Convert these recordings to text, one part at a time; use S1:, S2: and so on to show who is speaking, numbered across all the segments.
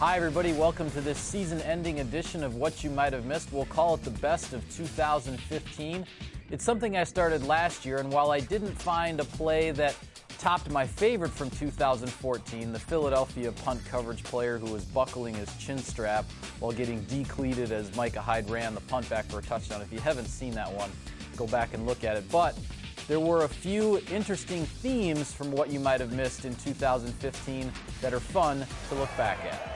S1: Hi, everybody. Welcome to this season-ending edition of What You Might Have Missed. We'll call it the best of 2015. It's something I started last year, and while I didn't find a play that topped my favorite from 2014, the Philadelphia punt coverage player who was buckling his chin strap while getting decleated as Micah Hyde ran the punt back for a touchdown. If you haven't seen that one, go back and look at it. But there were a few interesting themes from What You Might Have Missed in 2015 that are fun to look back at.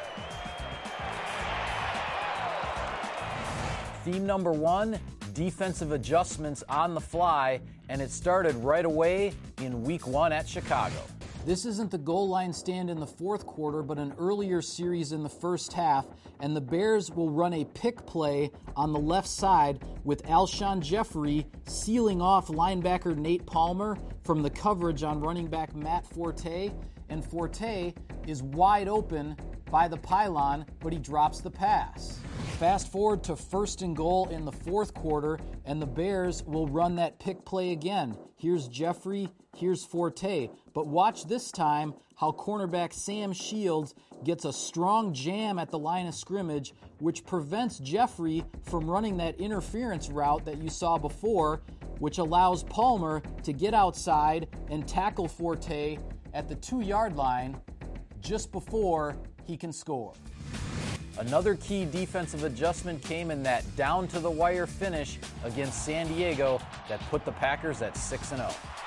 S1: Theme number one, defensive adjustments on the fly, and it started right away in week one at Chicago.
S2: This isn't the goal line stand in the fourth quarter, but an earlier series in the first half, and the Bears will run a pick play on the left side with Alshon Jeffrey sealing off linebacker Nate Palmer from the coverage on running back Matt Forte, and Forte is wide open by the pylon, but he drops the pass. Fast forward to 1st and goal in the fourth quarter, and the Bears will run that pick play again. Here's Jeffrey, here's Forte. But watch this time how cornerback Sam Shields gets a strong jam at the line of scrimmage, which prevents Jeffrey from running that interference route that you saw before, which allows Palmer to get outside and tackle Forte at the 2-yard line just before he can score.
S1: Another key defensive adjustment came in that down-to-the-wire finish against San Diego that put the Packers at 6-0.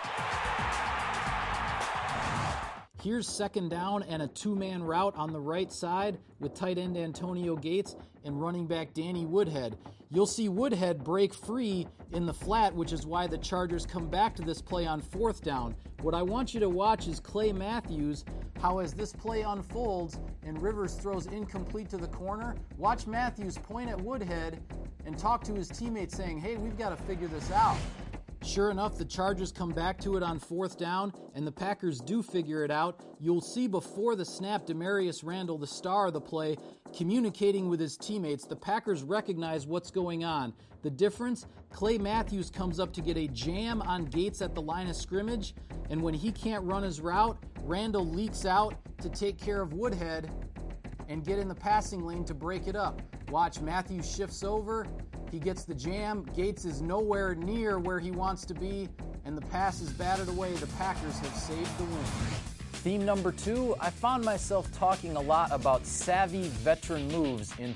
S2: Here's 2nd down and a 2-man route on the right side with tight end Antonio Gates and running back Danny Woodhead. You'll see Woodhead break free in the flat, which is why the Chargers come back to this play on 4th down. What I want you to watch is Clay Matthews, how as this play unfolds and Rivers throws incomplete to the corner, watch Matthews point at Woodhead and talk to his teammates saying, hey, we've got to figure this out. Sure enough, the Chargers come back to it on 4th down, and the Packers do figure it out. You'll see before the snap, Demarius Randall, the star of the play, communicating with his teammates. The Packers recognize what's going on. The difference, Clay Matthews comes up to get a jam on Gates at the line of scrimmage, and when he can't run his route, Randall leaks out to take care of Woodhead and get in the passing lane to break it up. Watch, Matthews shifts over, he gets the jam, Gates is nowhere near where he wants to be, and the pass is batted away. The Packers have saved the win.
S1: Theme number two, I found myself talking a lot about savvy veteran moves in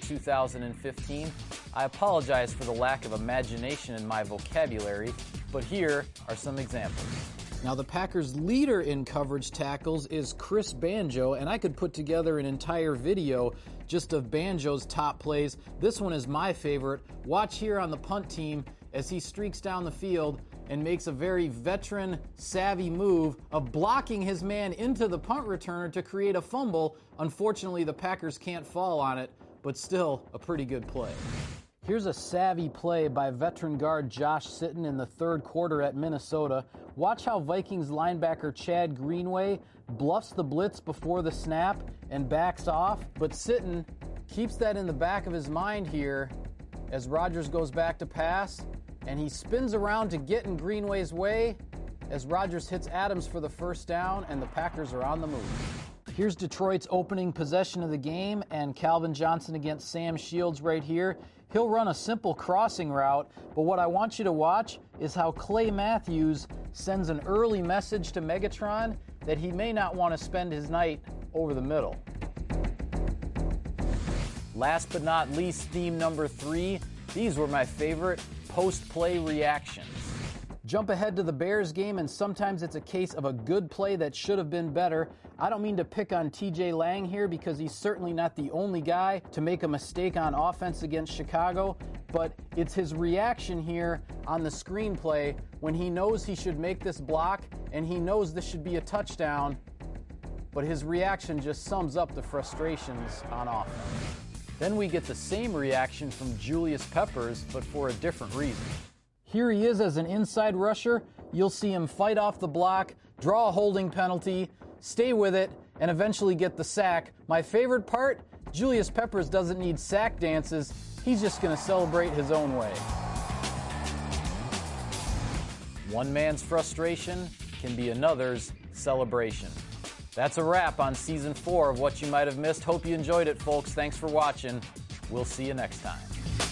S1: 2015. I apologize for the lack of imagination in my vocabulary, but here are some examples.
S2: Now, the Packers' leader in coverage tackles is Chris Banjo, and I could put together an entire video just of Banjo's top plays. This one is my favorite. Watch here on the punt team as he streaks down the field and makes a very veteran, savvy move of blocking his man into the punt returner to create a fumble. Unfortunately, the Packers can't fall on it, but still a pretty good play. Here's a savvy play by veteran guard Josh Sitton in the 3rd quarter at Minnesota. Watch how Vikings linebacker Chad Greenway bluffs the blitz before the snap and backs off, but Sitton keeps that in the back of his mind here as Rodgers goes back to pass, and he spins around to get in Greenway's way as Rodgers hits Adams for the 1st down, and the Packers are on the move. Here's Detroit's opening possession of the game, and Calvin Johnson against Sam Shields right here. He'll run a simple crossing route, but what I want you to watch is how Clay Matthews sends an early message to Megatron that he may not want to spend his night over the middle.
S1: Last but not least, theme number 3, these were my favorite post-play reactions.
S2: Jump ahead to the Bears game, and sometimes it's a case of a good play that should have been better. I don't mean to pick on TJ Lang here because he's certainly not the only guy to make a mistake on offense against Chicago, but it's his reaction here on the screenplay when he knows he should make this block and he knows this should be a touchdown, but his reaction just sums up the frustrations on offense. Then we get the same reaction from Julius Peppers, but for a different reason. Here he is as an inside rusher. You'll see him fight off the block, draw a holding penalty, stay with it, and eventually get the sack. My favorite part, Julius Peppers doesn't need sack dances. He's just going to celebrate his own way. One man's frustration can be another's celebration.
S1: That's a wrap on Season 4 of What You Might Have Missed. Hope you enjoyed it, folks. Thanks for watching. We'll see you next time.